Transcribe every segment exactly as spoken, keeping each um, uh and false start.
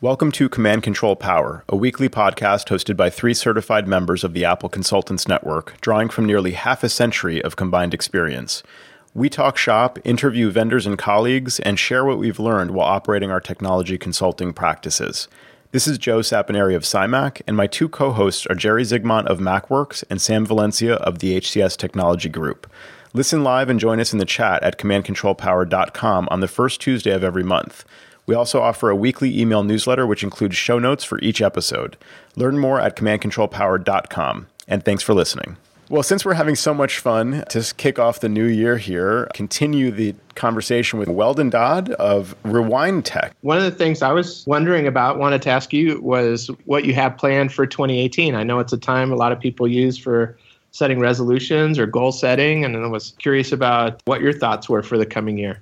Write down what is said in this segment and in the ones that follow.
Welcome to Command Control Power, a weekly podcast hosted by three certified members of the Apple Consultants Network, drawing from nearly half a century of combined experience. We talk shop, interview vendors and colleagues, and share what we've learned while operating our technology consulting practices. This is Joe Saponari of SciMac, and my two co-hosts are Jerry Zigmont of MacWorks and Sam Valencia of the H C S Technology Group. Listen live and join us in the chat at command control power dot com on the first Tuesday of every month. We also offer a weekly email newsletter which includes show notes for each episode. Learn more at command control power dot com, and thanks for listening. Well, since we're having so much fun to kick off the new year here, continue the conversation with Weldon Dodd of Rewind Tech. One of the things I was wondering about, wanted to ask you, was what you have planned for twenty eighteen. I know it's a time a lot of people use for setting resolutions or goal setting, and I was curious about what your thoughts were for the coming year.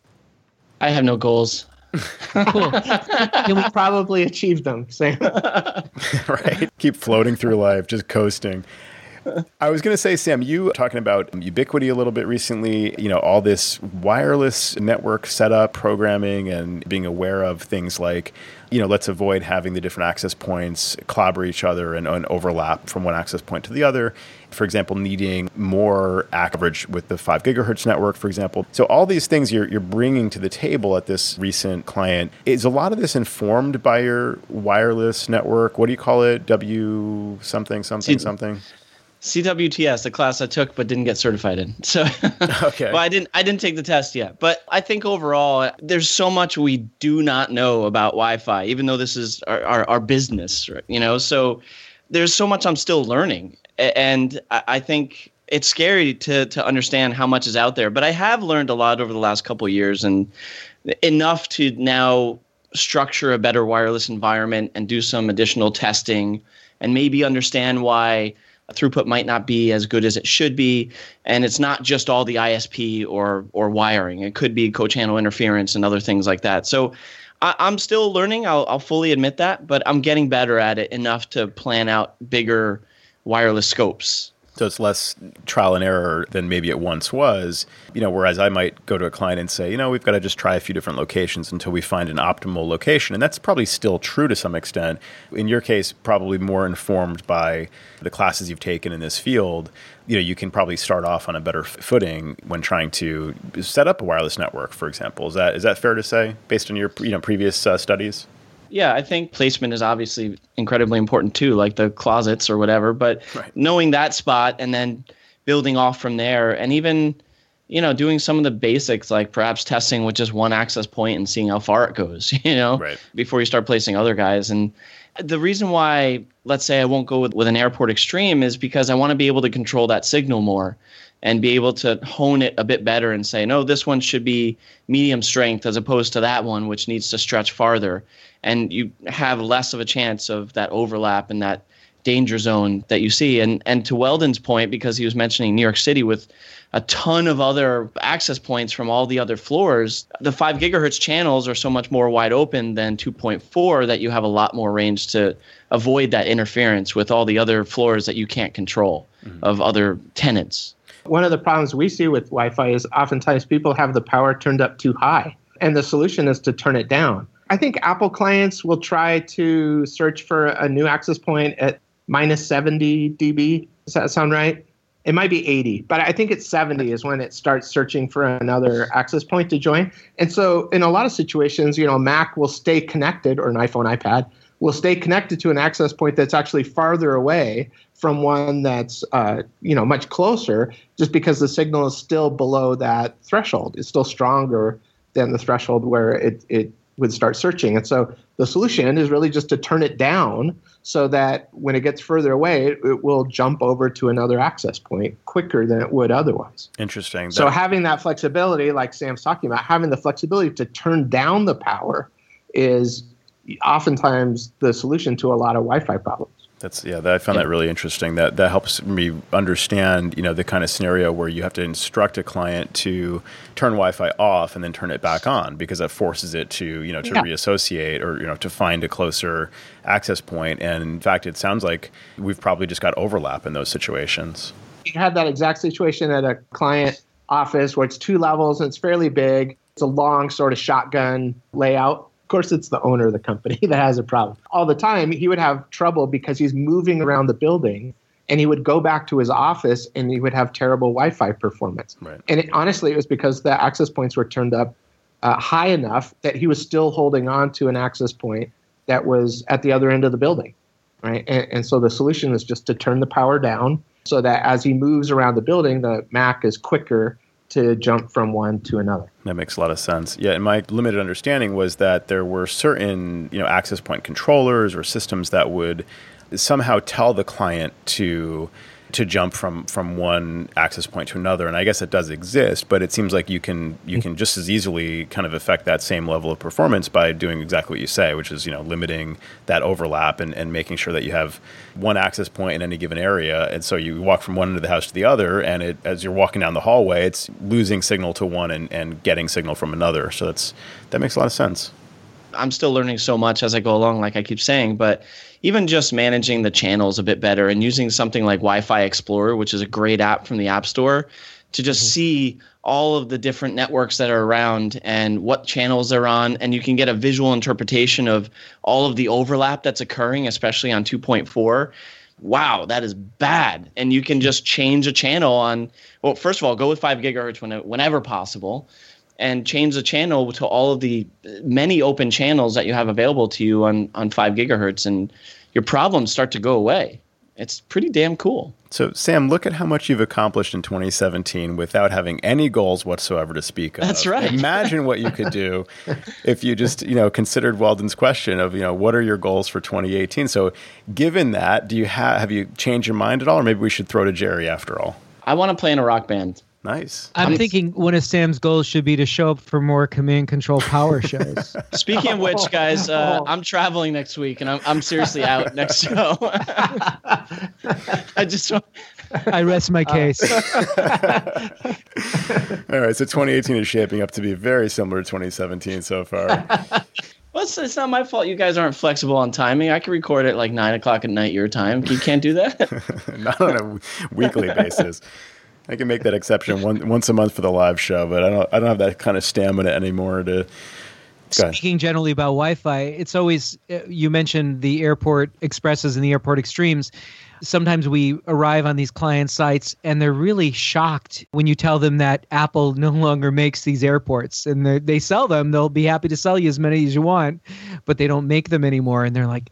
I have no goals. Cool. You'll probably achieve them, Sam. Right? Keep floating through life, just coasting. I was going to say, Sam, you talking about Ubiquiti a little bit recently, you know, all this wireless network setup, programming, and being aware of things like, you know, let's avoid having the different access points clobber each other and, and overlap from one access point to the other. For example, needing more coverage with the five gigahertz network, for example. So all these things you're, you're bringing to the table at this recent client. Is a lot of this informed by your wireless network? What do you call it? W something, something, C- something? C W T S, the class I took but didn't get certified in. So, okay. Well, I didn't. I didn't take the test yet. But I think overall, there's so much we do not know about Wi-Fi, even though this is our, our, our business, right? You know. So there's so much I'm still learning, and I think it's scary to to understand how much is out there. But I have learned a lot over the last couple of years, and enough to now structure a better wireless environment and do some additional testing, and maybe understand why throughput might not be as good as it should be. And it's not just all the I S P or or wiring. It could be co-channel interference and other things like that. So I, I'm still learning. I'll, I'll fully admit that, but I'm getting better at it enough to plan out bigger wireless scopes. So it's less trial and error than maybe it once was, you know, whereas I might go to a client and say, you know, we've got to just try a few different locations until we find an optimal location. And that's probably still true to some extent. In your case, probably more informed by the classes you've taken in this field. You know, you can probably start off on a better footing when trying to set up a wireless network, for example. Is that is that fair to say based on your, you know, previous uh, studies? Yeah, I think placement is obviously incredibly important too, like the closets or whatever. But right. Knowing that spot and then building off from there, and even, you know, doing some of the basics, like perhaps testing with just one access point and seeing how far it goes, you know, right. before you start placing other guys. And the reason why, let's say I won't go with, with an Airport Extreme is because I want to be able to control that signal more and be able to hone it a bit better and say, no, this one should be medium strength as opposed to that one, which needs to stretch farther. And you have less of a chance of that overlap and that danger zone that you see. And and to Weldon's point, because he was mentioning New York City with a ton of other access points from all the other floors, the five gigahertz channels are so much more wide open than two point four that you have a lot more range to avoid that interference with all the other floors that you can't control mm-hmm. of other tenants. One of the problems we see with Wi-Fi is oftentimes people have the power turned up too high, and the solution is to turn it down. I think Apple clients will try to search for a new access point at minus seventy dB. Does that sound right? It might be eighty, but I think it's seventy is when it starts searching for another access point to join. And so in a lot of situations, you know, Mac will stay connected, or an iPhone, iPad, will stay connected to an access point that's actually farther away from one that's, uh, you know, much closer, just because the signal is still below that threshold. It's still stronger than the threshold where it, it would start searching. And so the solution is really just to turn it down so that when it gets further away, it, it will jump over to another access point quicker than it would otherwise. Interesting. So having that flexibility, like Sam's talking about, having the flexibility to turn down the power is oftentimes the solution to a lot of Wi-Fi problems. That's yeah. That, I found yeah. that really interesting. That that helps me understand, you know, the kind of scenario where you have to instruct a client to turn Wi-Fi off and then turn it back on, because that forces it to, you know, to yeah. reassociate or, you know, to find a closer access point. And in fact, it sounds like we've probably just got overlap in those situations. You had that exact situation at a client office where it's two levels and it's fairly big. It's a long sort of shotgun layout course, it's the owner of the company that has a problem. All the time, he would have trouble because he's moving around the building, and he would go back to his office and he would have terrible Wi-Fi performance. Right. And it, honestly, it was because the access points were turned up uh, high enough that he was still holding on to an access point that was at the other end of the building. Right. And, and so the solution is just to turn the power down so that as he moves around the building, the Mac is quicker to jump from one to another. That makes a lot of sense. Yeah, and my limited understanding was that there were certain, you know, access point controllers or systems that would somehow tell the client to to jump from from one access point to another. And I guess it does exist, but it seems like you can you can just as easily kind of affect that same level of performance by doing exactly what you say, which is, you know, limiting that overlap and, and making sure that you have one access point in any given area. And so you walk from one end of the house to the other, and it, as you're walking down the hallway, it's losing signal to one and, and getting signal from another. So that's that makes a lot of sense. I'm still learning so much as I go along, like I keep saying, but even just managing the channels a bit better and using something like Wi-Fi Explorer, which is a great app from the App Store, to just mm-hmm. see all of the different networks that are around and what channels they're on. And you can get a visual interpretation of all of the overlap that's occurring, especially on two point four. Wow, that is bad. And you can just change a channel on, well, first of all, go with five gigahertz when, whenever possible, and change the channel to all of the many open channels that you have available to you on, on five gigahertz, and your problems start to go away. It's pretty damn cool. So, Sam, look at how much you've accomplished in twenty seventeen without having any goals whatsoever to speak of. That's right. Imagine what you could do if you just, you know, considered Weldon's question of, you know, what are your goals for twenty eighteen? So, given that, do you have have you changed your mind at all, or maybe we should throw to Jerry after all? I want to play in a rock band. Nice. I'm nice. thinking one of Sam's goals should be to show up for more command control power shows. Speaking of which, guys, uh, I'm traveling next week, and I'm I'm seriously out next show. I just want... I rest my case. All right, so twenty eighteen is shaping up to be very similar to twenty seventeen so far. Well, it's, it's not my fault you guys aren't flexible on timing. I can record at like nine o'clock at night your time. You can't do that? Not on a weekly basis. I can make that exception one, once a month for the live show, but I don't I don't have that kind of stamina anymore to. Speaking generally about Wi-Fi, it's always, you mentioned the airport expresses and the airport extremes. Sometimes we arrive on these client sites and they're really shocked when you tell them that Apple no longer makes these airports, and they sell them. They'll be happy to sell you as many as you want, but they don't make them anymore. And they're like,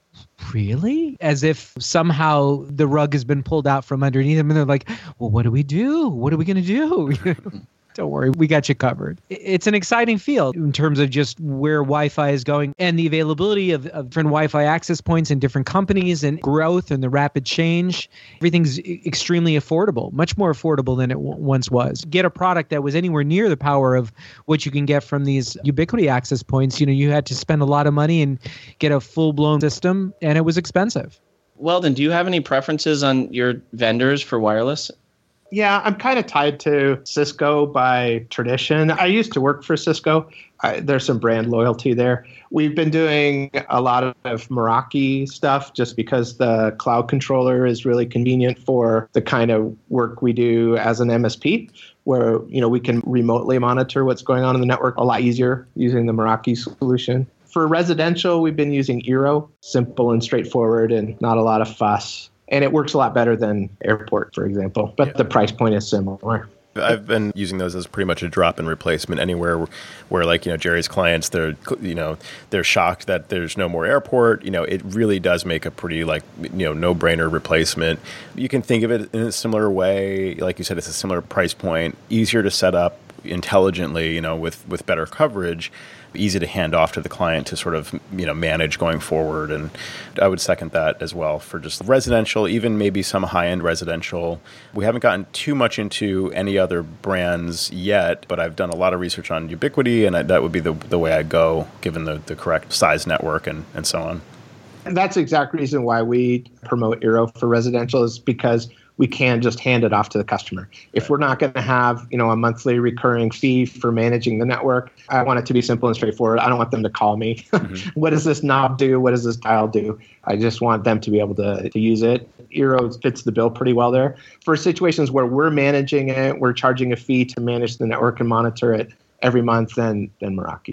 really? As if somehow the rug has been pulled out from underneath them. And they're like, well, what do we do? What are we going to do? Don't worry, we got you covered. It's an exciting field in terms of just where Wi-Fi is going and the availability of, of different Wi-Fi access points in different companies and growth and the rapid change. Everything's extremely affordable, much more affordable than it w- once was. Get a product that was anywhere near the power of what you can get from these Ubiquiti access points. You know, you had to spend a lot of money and get a full-blown system, and it was expensive. Weldon, do you have any preferences on your vendors for wireless? Yeah, I'm kind of tied to Cisco by tradition. I used to work for Cisco. I, there's some brand loyalty there. We've been doing a lot of Meraki stuff just because the cloud controller is really convenient for the kind of work we do as an M S P, where, you know, we can remotely monitor what's going on in the network a lot easier using the Meraki solution. For residential, we've been using Eero, simple and straightforward and not a lot of fuss. And it works a lot better than Airport, for example, but yeah. The price point is similar. I've been using those as pretty much a drop-in replacement anywhere where, where, like, you know, Jerry's clients, they're, you know, they're shocked that there's no more Airport. You know, it really does make a pretty, like, you know, no-brainer replacement. You can think of it in a similar way. Like you said, it's a similar price point, easier to set up intelligently, you know, with, with better coverage. Easy to hand off to the client to sort of, you know, manage going forward. And I would second that as well for just residential, even maybe some high-end residential. We haven't gotten too much into any other brands yet, but I've done a lot of research on Ubiquiti, and I, that would be the the way I go, given the, the correct size network and, and so on. And that's the exact reason why we promote Eero for residential, is because we can just hand it off to the customer. If we're not going to have, you know, a monthly recurring fee for managing the network, I want it to be simple and straightforward. I don't want them to call me. Mm-hmm. What does this knob do? What does this dial do? I just want them to be able to, to use it. Eero fits the bill pretty well there. For situations where we're managing it, we're charging a fee to manage the network and monitor it every month, then, then Meraki.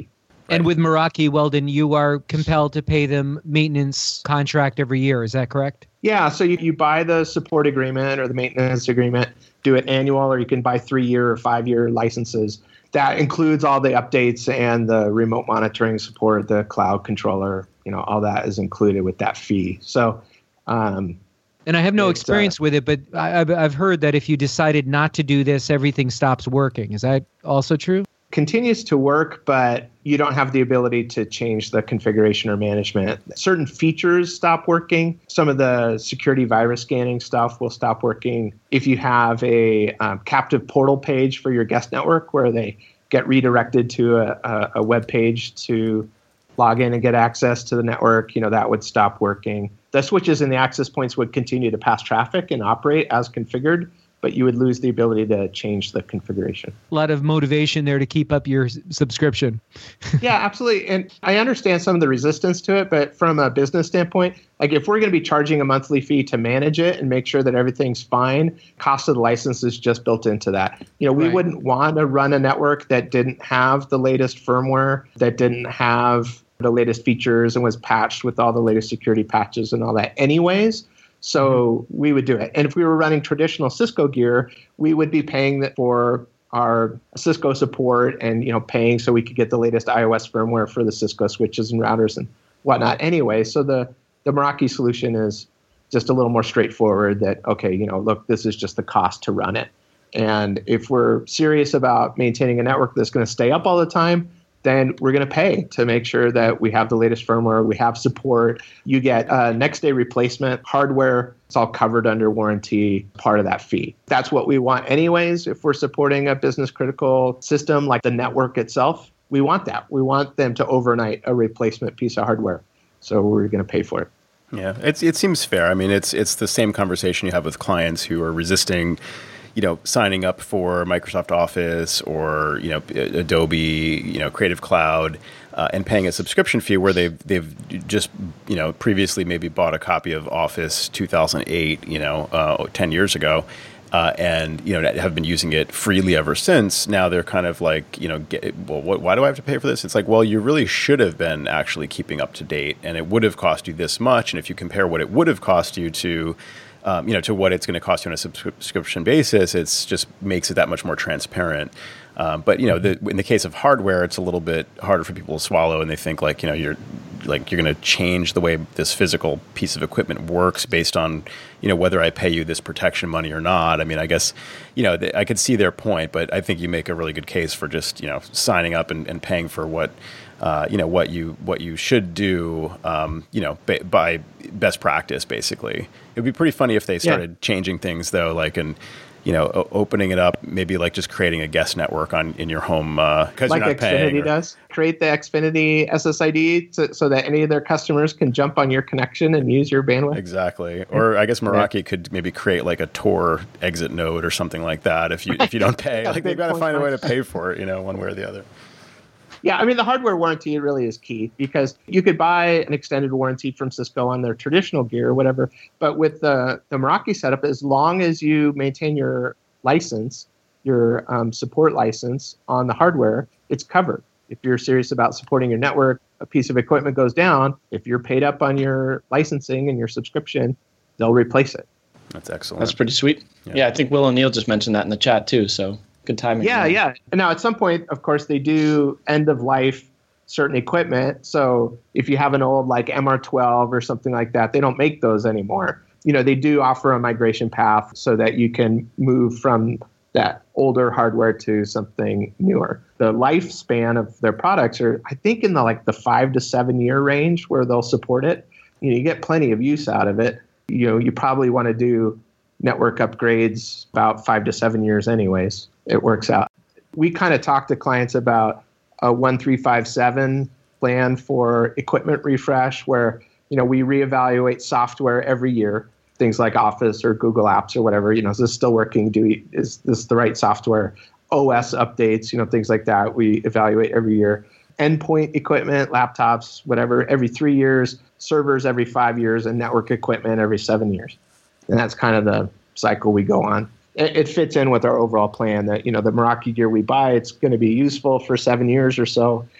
And with Meraki, Weldon, you are compelled to pay them maintenance contract every year. Is that correct? Yeah. So you, you buy the support agreement or the maintenance agreement, do it annual, or you can buy three-year or five-year licenses. That includes all the updates and the remote monitoring support, the cloud controller, you know, all that is included with that fee. So, um, and I have no It's, experience uh, with it, but I, I've, I've heard that if you decided not to do this, everything stops working. Is that also true? continues to work, but you don't have the ability to change the configuration or management. Certain features stop working. Some of the security virus scanning stuff will stop working. If you have a um, captive portal page for your guest network where they get redirected to a, a, a web page to log in and get access to the network, you know, that would stop working. The switches and the access points would continue to pass traffic and operate as configured, but you would lose the ability to change the configuration. A lot of motivation there to keep up your s- subscription. Yeah, absolutely. And I understand some of the resistance to it, but from a business standpoint, like if we're going to be charging a monthly fee to manage it and make sure that everything's fine, cost of the license is just built into that. You know, we Right. wouldn't want to run a network that didn't have the latest firmware, that didn't have the latest features and was patched with all the latest security patches and all that anyways. So we would do it. And if we were running traditional Cisco gear, we would be paying that for our Cisco support and, you know, paying so we could get the latest iOS firmware for the Cisco switches and routers and whatnot anyway. So the, the Meraki solution is just a little more straightforward that, okay, you know, look, this is just the cost to run it. And if we're serious about maintaining a network that's going to stay up all the time, then we're going to pay to make sure that we have the latest firmware, we have support. You get a next day replacement hardware. It's all covered under warranty, part of that fee. That's what we want anyways. If we're supporting a business critical system like the network itself, we want that. We want them to overnight a replacement piece of hardware. So we're going to pay for it. Yeah, it's, it seems fair. I mean, it's it's the same conversation you have with clients who are resisting, you know, signing up for Microsoft Office or, you know, Adobe, you know, Creative Cloud, uh, and paying a subscription fee where they've they've just, you know, previously maybe bought a copy of Office two thousand eight, you know, uh, ten years ago, uh, and, you know, have been using it freely ever since. Now they're kind of like, you know, get, well, what, why do I have to pay for this? It's like, well, you really should have been actually keeping up to date, and it would have cost you this much. And if you compare what it would have cost you to Um, you know, to what it's going to cost you on a subscription basis, it's just makes it that much more transparent. Um, but you know, the, in the case of hardware, it's a little bit harder for people to swallow, and they think like, you know, you're like you're going to change the way this physical piece of equipment works based on, you know, whether I pay you this protection money or not. I mean, I guess, you know, th- I could see their point, but I think you make a really good case for just, you know, signing up and, and paying for what. Uh, you know what you what you should do. Um, you know, ba- by best practice, basically. It'd be pretty funny if they started yeah. changing things, though, like and you know, o- opening it up, maybe like just creating a guest network on in your home because like you're not Xfinity paying. Or, does. Create the Xfinity S S I D to, so that any of their customers can jump on your connection and use your bandwidth. Exactly. Or I guess Meraki yeah. could maybe create like a Tor exit node or something like that. If you if you don't pay, like they've got to find a way to pay for it, you know, one way or the other. Yeah, I mean, the hardware warranty really is key because you could buy an extended warranty from Cisco on their traditional gear or whatever. But with the, the Meraki setup, as long as you maintain your license, your um, support license on the hardware, it's covered. If you're serious about supporting your network, a piece of equipment goes down, if you're paid up on your licensing and your subscription, they'll replace it. That's excellent. That's pretty sweet. Yeah, yeah I think Will O'Neill just mentioned that in the chat too, so... Good timing. Yeah, yeah. And now at some point, of course, they do end of life certain equipment. So if you have an old like M R twelve or something like that, they don't make those anymore. You know, they do offer a migration path so that you can move from that older hardware to something newer. The lifespan of their products are, I think, in the like the five to seven year range where they'll support it. You know, you get plenty of use out of it. You know, you probably want to do network upgrades about five to seven years anyways. It works out. We kind of talk to clients about a one three five seven plan for equipment refresh where, you know, we reevaluate software every year, things like Office or Google Apps or whatever. You know, is this still working? Do we, is this the right software? O S updates, you know, things like that. We evaluate every year. Endpoint equipment, laptops, whatever, every three years, servers every five years, and network equipment every seven years. And that's kind of the cycle we go on. It fits in with our overall plan that, you know, the Meraki gear we buy, it's going to be useful for seven years or so.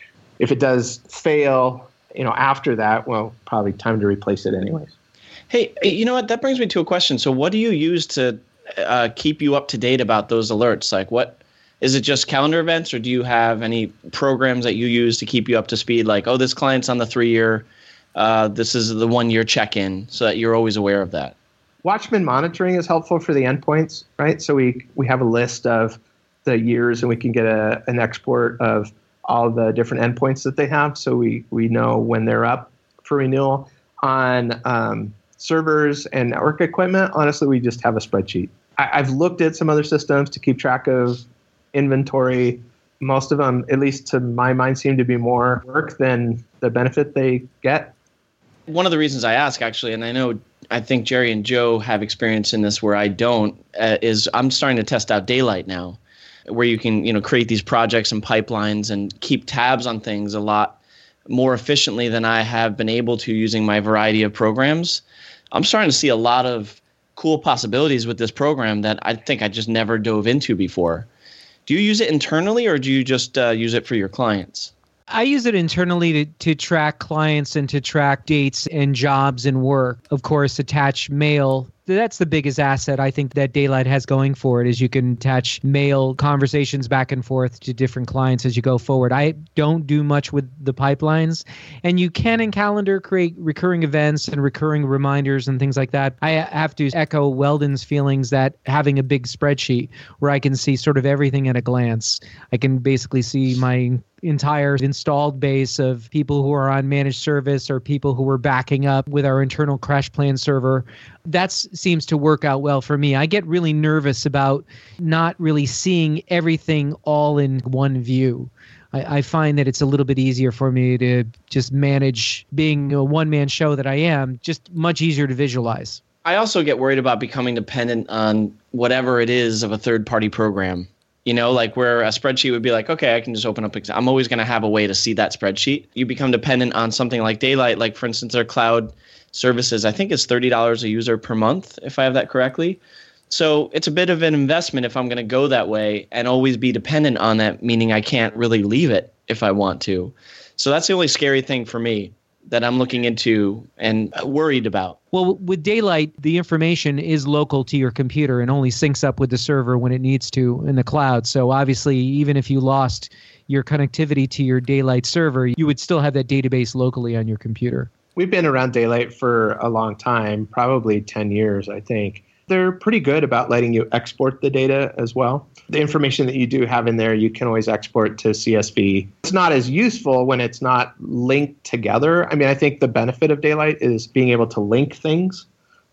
if it does fail, you know, after that, well, probably time to replace it anyways. Hey, you know what? That brings me to a question. So what do you use to uh, keep you up to date about those alerts? Like what, is it just calendar events, or do you have any programs that you use to keep you up to speed? Like, oh, this client's on the three year, uh, this is the one year check-in, so that you're always aware of that. Watchman monitoring is helpful for the endpoints, right? So we, we have a list of the years, and we can get a, an export of all the different endpoints that they have. So we, we know when they're up for renewal. On um, servers and network equipment, honestly, we just have a spreadsheet. I, I've looked at some other systems to keep track of inventory. Most of them, at least to my mind, seem to be more work than the benefit they get. One of the reasons I ask, actually, and I know I think Jerry and Joe have experience in this where I don't, uh, is I'm starting to test out Daylight now, where you can, you know, create these projects and pipelines and keep tabs on things a lot more efficiently than I have been able to using my variety of programs. I'm starting to see a lot of cool possibilities with this program that I think I just never dove into before. Do you use it internally, or do you just uh, use it for your clients? I use it internally to, to track clients and to track dates and jobs and work. Of course, attach mail. That's the biggest asset I think that Daylight has going for it, is you can attach mail conversations back and forth to different clients as you go forward. I don't do much with the pipelines, and you can in Calendar create recurring events and recurring reminders and things like that. I have to echo Weldon's feelings that having a big spreadsheet where I can see sort of everything at a glance. I can basically see my entire installed base of people who are on managed service or people who are backing up with our internal crash plan server. That seems to work out well for me. I get really nervous about not really seeing everything all in one view. I, I find that it's a little bit easier for me to just manage, being a one-man show that I am, just much easier to visualize. I also get worried about becoming dependent on whatever it is of a third-party program. You know, like where a spreadsheet would be like, okay, I can just open up. I'm always going to have a way to see that spreadsheet. You become dependent on something like Daylight, like for instance, their cloud services, I think it's thirty dollars a user per month, if I have that correctly. So it's a bit of an investment if I'm going to go that way and always be dependent on that, meaning I can't really leave it if I want to. So that's the only scary thing for me that I'm looking into and worried about. Well, with Daylight, the information is local to your computer and only syncs up with the server when it needs to in the cloud. So obviously, even if you lost your connectivity to your Daylight server, you would still have that database locally on your computer. We've been around Daylight for a long time, probably ten years, I think. They're pretty good about letting you export the data as well. The information that you do have in there, you can always export to C S V. It's not as useful when it's not linked together. I mean, I think the benefit of Daylight is being able to link things.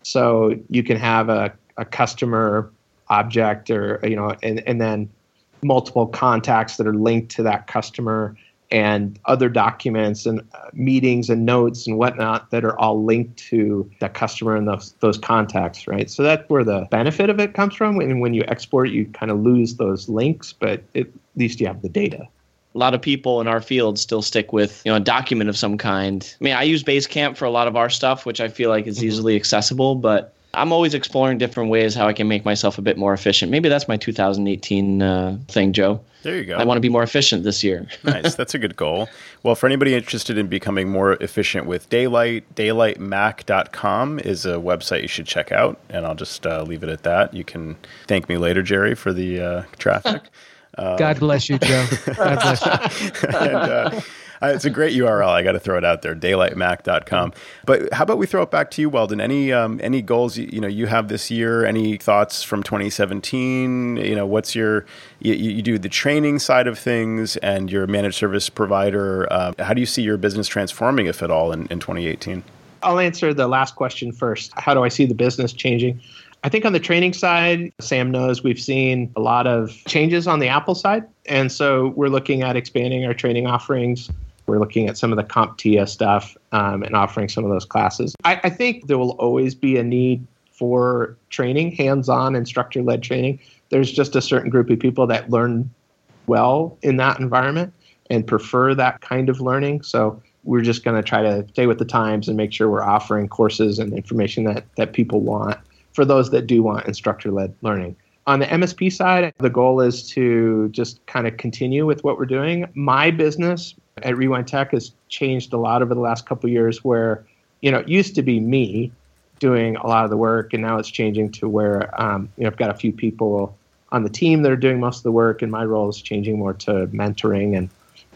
So you can have a, a customer object or, you know, and, and then multiple contacts that are linked to that customer, and other documents and uh, meetings and notes and whatnot that are all linked to the customer and those those contacts, right? So that's where the benefit of it comes from. And when you export, you kind of lose those links, but it, at least you have the data. A lot of people in our field still stick with, you know, a document of some kind. I mean, I use Basecamp for a lot of our stuff, which I feel like is easily accessible, but I'm always exploring different ways how I can make myself a bit more efficient. Maybe that's my two thousand eighteen uh, thing, Joe. There you go. I want to be more efficient this year. Nice. That's a good goal. Well, for anybody interested in becoming more efficient with Daylight, daylight mac dot com is a website you should check out, and I'll just uh, leave it at that. You can thank me later, Jerry, for the uh, traffic. Um, God bless you, Joe. God bless you. and, uh, Uh, it's a great U R L. I got to throw it out there, daylight mac dot com. But how about we throw it back to you, Weldon? Any um, any goals you, you know you have this year? Any thoughts from twenty seventeen? You know, what's your you, you do the training side of things, and you're a managed service provider. Uh, how do you see your business transforming, if at all, in, in twenty eighteen? I'll answer the last question first. How do I see the business changing? I think on the training side, Sam knows we've seen a lot of changes on the Apple side. And so we're looking at expanding our training offerings. We're looking at some of the CompTIA stuff um, and offering some of those classes. I, I think there will always be a need for training, hands-on instructor-led training. There's just a certain group of people that learn well in that environment and prefer that kind of learning. So we're just going to try to stay with the times and make sure we're offering courses and information that, that people want for those that do want instructor-led learning. On the M S P side, the goal is to just kind of continue with what we're doing. My business at Rewind Tech has changed a lot over the last couple of years where, you know, it used to be me doing a lot of the work, and now it's changing to where, um, you know, I've got a few people on the team that are doing most of the work, and my role is changing more to mentoring and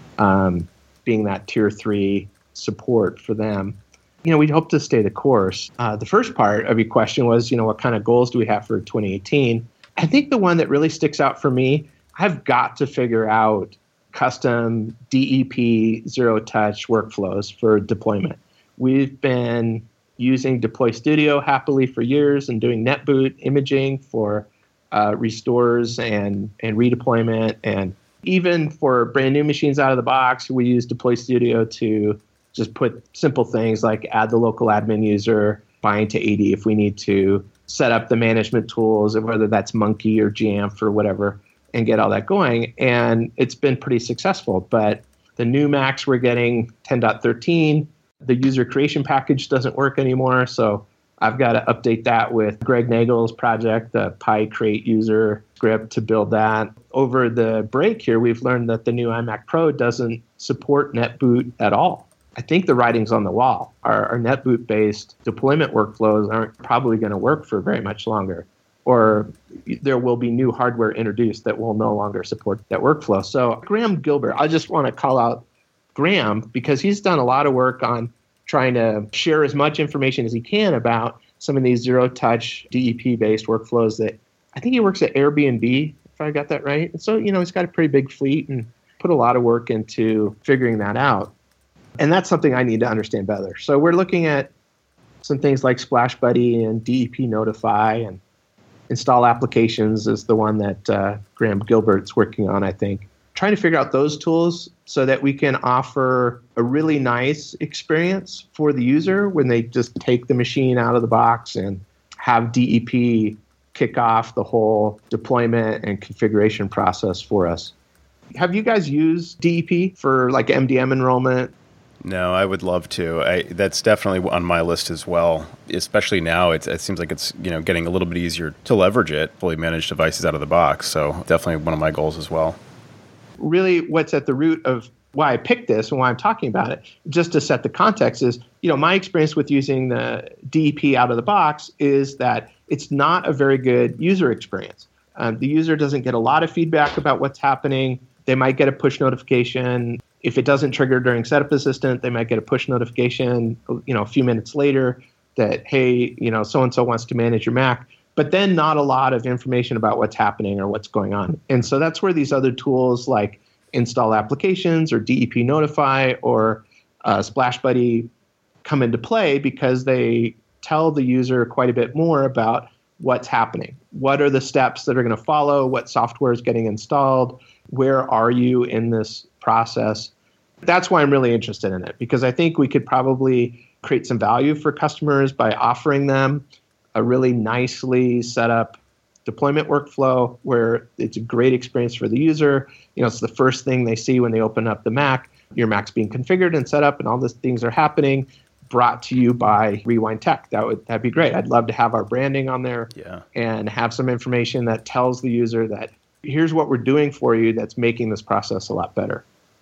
um, being that tier three support for them. You know, we hope to stay the course. Uh, the first part of your question was, you know, what kind of goals do we have for twenty eighteen? I think the one that really sticks out for me, I've got to figure out custom D E P zero-touch workflows for deployment. We've been using Deploy Studio happily for years and doing NetBoot imaging for uh, restores and, and redeployment. And even for brand new machines out of the box, we use Deploy Studio to just put simple things like add the local admin user, bind to A D if we need to, set up the management tools, whether that's Monkey or Jamf or whatever, and get all that going. And it's been pretty successful. But the new Macs we're getting, ten point thirteen, the user creation package doesn't work anymore. So I've got to update that with Greg Nagel's project, the PyCreate user script to build that. Over the break here, we've learned that the new iMac Pro doesn't support NetBoot at all. I think the writing's on the wall. Our, our NetBoot-based deployment workflows aren't probably going to work for very much longer, or there will be new hardware introduced that will no longer support that workflow. So Graham Gilbert, I just want to call out Graham because he's done a lot of work on trying to share as much information as he can about some of these zero-touch D E P-based workflows that I think he works at Airbnb, if I got that right. And so, you know, he's got a pretty big fleet and put a lot of work into figuring that out. And that's something I need to understand better. So we're looking at some things like Splash Buddy and D E P Notify, and Install Applications is the one that uh, Graham Gilbert's working on, I think. Trying to figure out those tools so that we can offer a really nice experience for the user when they just take the machine out of the box and have D E P kick off the whole deployment and configuration process for us. Have you guys used D E P for like M D M enrollment? No, I would love to. I, that's definitely on my list as well. Especially now, it's, it seems like it's you know getting a little bit easier to leverage it, fully managed devices out of the box. So definitely one of my goals as well. Really, what's at the root of why I picked this and why I'm talking about it, just to set the context, is you know my experience with using the D E P out of the box is that it's not a very good user experience. Um, the user doesn't get a lot of feedback about what's happening. They might get a push notification. If it doesn't trigger during Setup Assistant, they might get a push notification, you know, a few minutes later that, hey, you know, so-and-so wants to manage your Mac, but then not a lot of information about what's happening or what's going on. And so that's where these other tools like Install Applications or D E P Notify or uh, Splash Buddy come into play, because they tell the user quite a bit more about what's happening. What are the steps that are going to follow? What software is getting installed? Where are you in this process? That's why I'm really interested in it, because I think we could probably create some value for customers by offering them a really nicely set up deployment workflow where it's a great experience for the user. You know, it's the first thing they see when they open up the Mac. Your Mac's being configured and set up and all these things are happening, brought to you by Rewind Tech. That would that'd be great. I'd love to have our branding on there yeah. and have some information that tells the user that here's what we're doing for you that's making this process a lot better.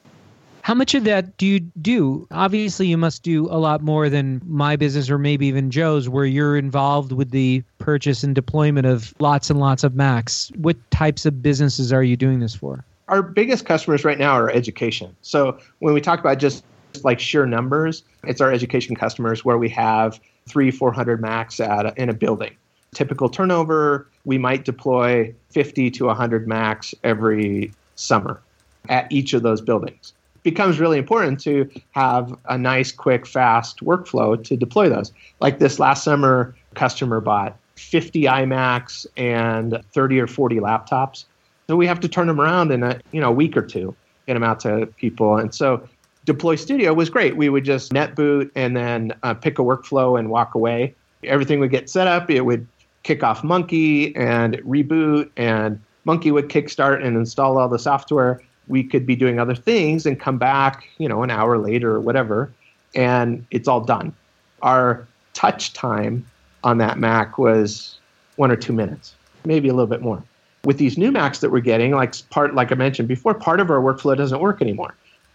How much of that do you do? Obviously, you must do a lot more than my business or maybe even Joe's, where you're involved with the purchase and deployment of lots and lots of Macs. What types of businesses are you doing this for? Our biggest customers right now are education. So when we talk about just like sheer numbers, it's our education customers where we have three, four hundred Macs at a, in a building. Typical turnover, we might deploy fifty to one hundred Macs every summer at each of those buildings. Becomes really important to have a nice, quick, fast workflow to deploy those. Like this last summer, a customer bought fifty iMacs and thirty or forty laptops. So we have to turn them around in a you know week or two, get them out to people. And so Deploy Studio was great. We would just NetBoot and then uh, pick a workflow and walk away. Everything would get set up. It would kick off Monkey and reboot, and Monkey would kickstart and install all the software. We could be doing other things and come back, you know, an hour later or whatever, and it's all done. Our touch time on that Mac was one or two minutes, maybe a little bit more. With these new Macs that we're getting, like part, like I mentioned before, part of our workflow doesn't work anymore.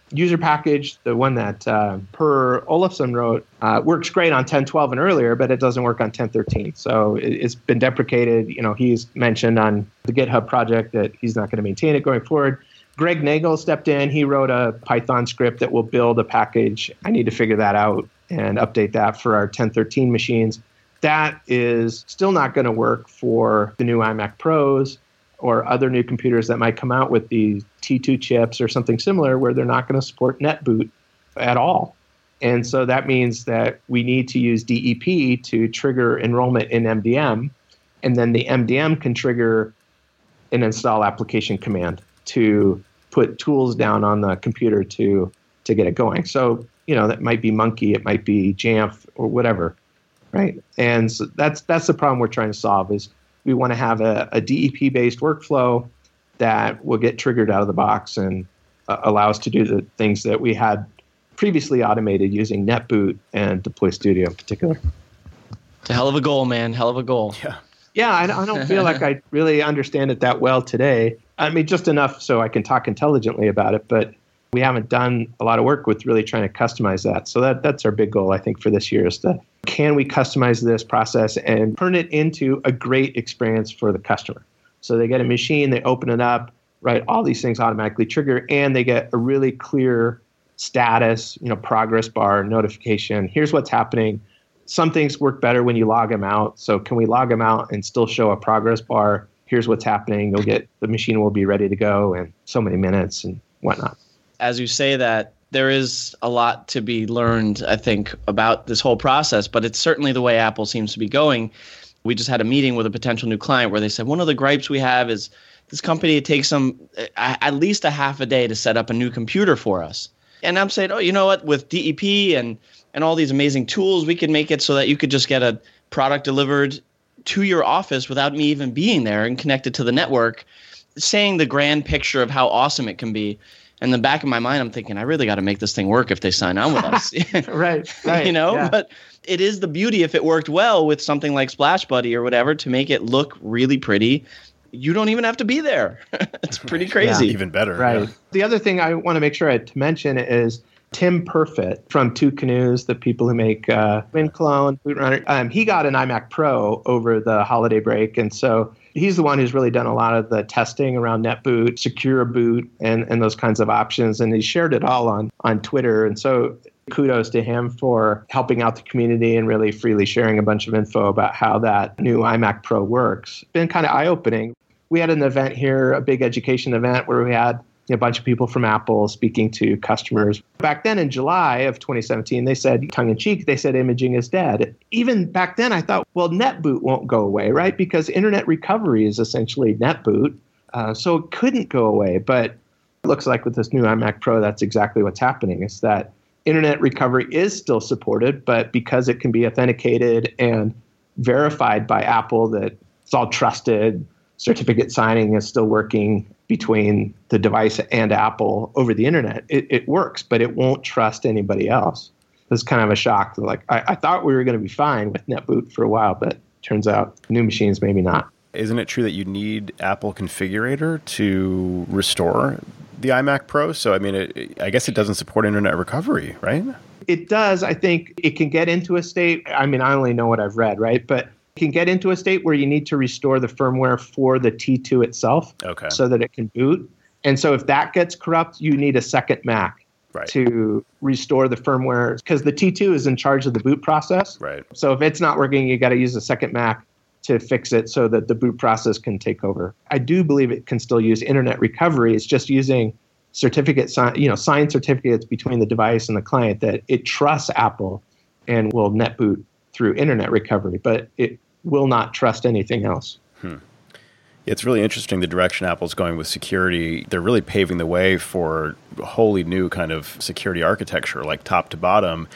user package, the one that uh, Per Olofsson wrote, uh, works great on ten twelve and earlier, but it doesn't work on ten thirteen. So it, it's been deprecated. You know, he's mentioned on the GitHub project that he's not going to maintain it going forward. Greg Nagel stepped in. He wrote a Python script that will build a package. I need to figure that out and update that for our ten thirteen machines. That is still not going to work for the new iMac Pros or other new computers that might come out with the T two chips or something similar where they're not going to support NetBoot at all. And so that means that we need to use D E P to trigger enrollment in M D M, and then the M D M can trigger an install application command to put tools down on the computer to to get it going. So, you know, that might be Monkey, it might be Jamf or whatever, right? And so that's that's the problem we're trying to solve is we want to have a, a D E P-based workflow that will get triggered out of the box and uh, allow us to do the things that we had previously automated using NetBoot and Deploy Studio in particular. It's a hell of a goal, man. Hell of a goal. Yeah. Yeah, I, I don't feel like I really understand it that well today. I mean, just enough so I can talk intelligently about it, but we haven't done a lot of work with really trying to customize that. So that that's our big goal, I think, for this year is to, can we customize this process and turn it into a great experience for the customer? So they get a machine, they open it up, right? All these things automatically trigger, and they get a really clear status, you know, progress bar, notification. Here's what's happening. Some things work better when you log them out. So can we log them out and still show a progress bar? Here's what's happening. You'll get, the machine will be ready to go in so many minutes and whatnot. As you say that, there is a lot to be learned, I think, about this whole process, but it's certainly the way Apple seems to be going. We just had a meeting with a potential new client where they said, one of the gripes we have is this company, it takes them at least a half a day to set up a new computer for us. And I'm saying, oh, you know what, with D E P and, and all these amazing tools, we can make it so that you could just get a product delivered to your office without me even being there and connected to the network, saying the grand picture of how awesome it can be. In the back of my mind, I'm thinking, I really got to make this thing work if they sign on with us. right, right. You know, yeah. But it is the beauty if it worked well with something like Splash Buddy or whatever to make it look really pretty. You don't even have to be there. It's pretty crazy. Yeah, even better. Right. Yeah. The other thing I want to make sure I to mention is Tim Perfit from Two Canoes, the people who make uh, WinClone, Bootrunner. Um, he got an iMac Pro over the holiday break, and so he's the one who's really done a lot of the testing around NetBoot, Secure Boot, and, and those kinds of options, and he shared it all on, on Twitter. And so kudos to him for helping out the community and really freely sharing a bunch of info about how that new iMac Pro works. Been kind of eye-opening. We had an event here, a big education event, where we had a bunch of people from Apple speaking to customers. Back then in July of twenty seventeen, they said, tongue-in-cheek, they said imaging is dead. Even back then, I thought, well, NetBoot won't go away, right? Because internet recovery is essentially NetBoot. Uh, so it couldn't go away. But it looks like with this new iMac Pro, that's exactly what's happening, is that internet recovery is still supported, but because it can be authenticated and verified by Apple that it's all trusted, certificate signing is still working between the device and Apple over the internet. It, it works, but it won't trust anybody else. It's kind of a shock. Like I, I thought we were going to be fine with NetBoot for a while, but turns out new machines maybe not. Isn't it true that you need Apple Configurator to restore the iMac Pro? So, I mean, it, I guess it doesn't support internet recovery, right? It does. I think it can get into a state. I mean, I only know what I've read, right? But can get into a state where you need to restore the firmware for the T two itself, okay, so that it can boot. And so if that gets corrupt, you need a second Mac right. to restore the firmware, because the T two is in charge of the boot process. Right. So if it's not working, you got to use a second Mac to fix it so that the boot process can take over. I do believe it can still use internet recovery. It's just using certificate, you know, signed certificates between the device and the client that it trusts Apple and will net boot through internet recovery, but it will not trust anything else. Hmm. It's really interesting the direction Apple's going with security. They're really paving the way for a wholly new kind of security architecture, like top to bottom.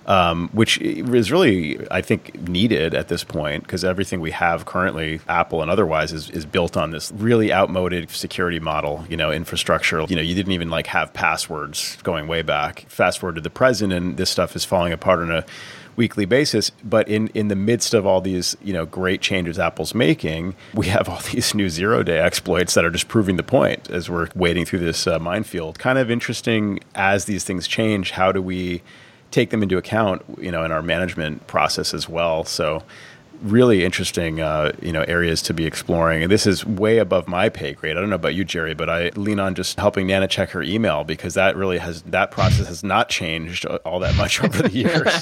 um, which is really, I think, needed at this point because everything we have currently, Apple and otherwise, is, is built on this really outmoded security model, you know, infrastructure. You know, you didn't even like have passwords going way back. Fast forward to the present, and this stuff is falling apart on a weekly basis. But in, in the midst of all these, you know, great changes Apple's making, we have all these new zero-day exploits that are just proving the point as we're wading through this uh, minefield. Kind of interesting as these things change, how do we take them into account, you know, in our management process as well? So really interesting, uh, you know, areas to be exploring. And this is way above my pay grade. I don't know about you, Jerry, but I lean on just helping Nana check her email because that really has, that process has not changed all that much over the years.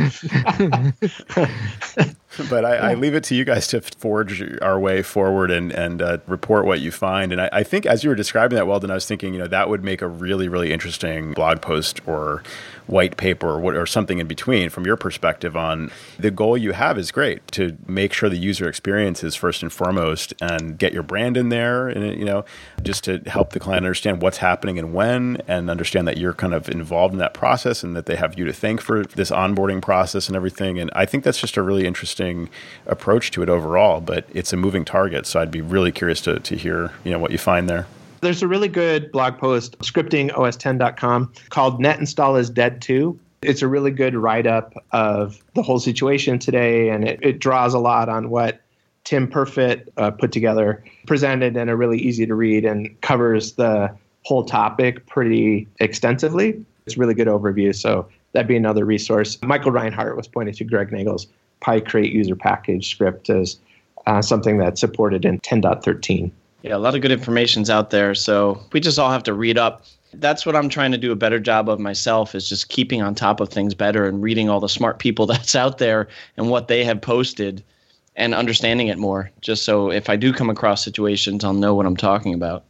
So. But I, I leave it to you guys to forge our way forward and, and uh, report what you find. And I, I think as you were describing that, Weldon, I was thinking, you know, that would make a really, really interesting blog post or white paper or, what, or something in between from your perspective on the goal you have is great to make sure the user experience is first and foremost and get your brand in there and, you know, just to help the client understand what's happening and when and understand that you're kind of involved in that process and that they have you to thank for this onboarding process and everything. And I think that's just a really interesting approach to it overall, but it's a moving target. So I'd be really curious to, to hear, you know, what you find there. There's a really good blog post, scripting O S ten dot com, called Net Install is Dead Too. It's a really good write-up of the whole situation today, and it, it draws a lot on what Tim Perfit uh, put together, presented in a really easy to read, and covers the whole topic pretty extensively. It's a really good overview, so that'd be another resource. Michael Reinhart was pointing to Greg Nagel's PyCrate user package script as uh, something that's supported in ten point thirteen. Yeah, a lot of good information's out there. So we just all have to read up. That's what I'm trying to do a better job of myself, is just keeping on top of things better and reading all the smart people that's out there and what they have posted and understanding it more. Just so if I do come across situations, I'll know what I'm talking about.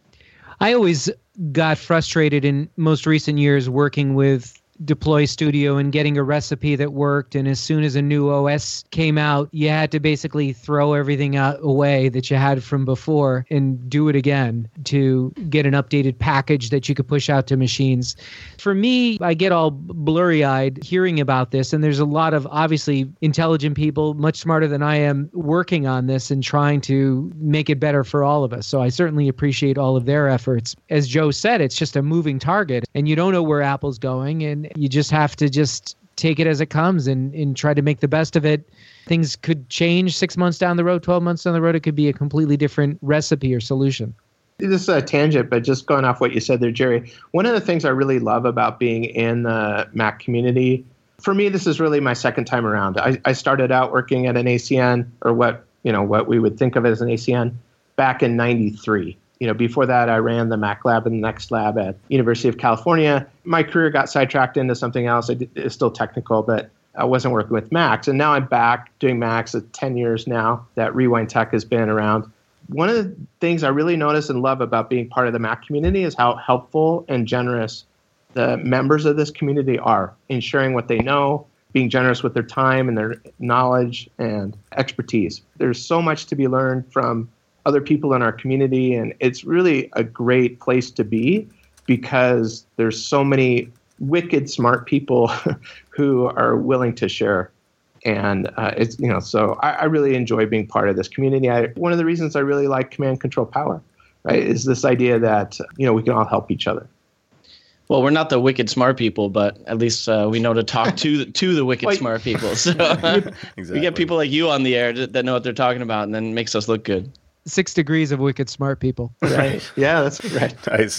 I always got frustrated in most recent years working with Deploy Studio and getting a recipe that worked. And as soon as a new O S came out, you had to basically throw everything out away that you had from before and do it again to get an updated package that you could push out to machines. For me, I get all blurry-eyed hearing about this. And there's a lot of obviously intelligent people, much smarter than I am, working on this and trying to make it better for all of us. So I certainly appreciate all of their efforts. As Joe said, it's just a moving target and you don't know where Apple's going. And you just have to just take it as it comes and, and try to make the best of it. Things could change six months down the road, twelve months down the road. It could be a completely different recipe or solution. This is a tangent, but just going off what you said there, Jerry, one of the things I really love about being in the Mac community, for me, this is really my second time around. I, I started out working at an A C N, or what, you know, what we would think of as an A C N, back in ninety-three. You know, before that, I ran the Mac Lab and the Next Lab at University of California. My career got sidetracked into something else. It is still technical, but I wasn't working with Macs. And now I'm back doing Macs at ten years now that Rewind Tech has been around. One of the things I really notice and love about being part of the Mac community is how helpful and generous the members of this community are in sharing what they know, being generous with their time and their knowledge and expertise. There's so much to be learned from other people in our community, and it's really a great place to be because there's so many wicked smart people who are willing to share. And uh, it's, you know, so I, I really enjoy being part of this community. I, one of the reasons I really like Command Control Power, right, is this idea that, you know, we can all help each other. Well, we're not the wicked smart people, but at least uh, we know to talk to the, to the wicked Like, smart people. So uh, Exactly. we get people like you on the air that, that know what they're talking about, and then it makes us look good. Six degrees of wicked smart people. Right. Yeah, that's right. Nice.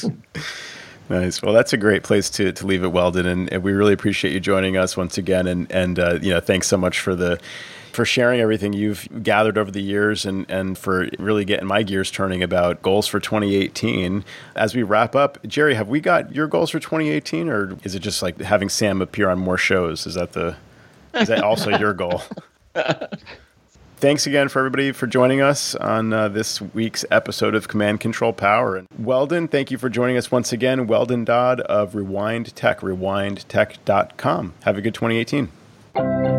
Nice. Well, that's a great place to, to leave it, Weldon. And, and we really appreciate you joining us once again. And, and uh, you know, thanks so much for the for sharing everything you've gathered over the years and, and for really getting my gears turning about goals for twenty eighteen. As we wrap up, Jerry, have we got your goals for twenty eighteen, or is it just like having Sam appear on more shows? Is that the is that also your goal? Thanks again for everybody for joining us on uh, this week's episode of Command Control Power. And Weldon, thank you for joining us once again. Weldon Dodd of Rewind Tech, rewind tech dot com. Have a good twenty eighteen.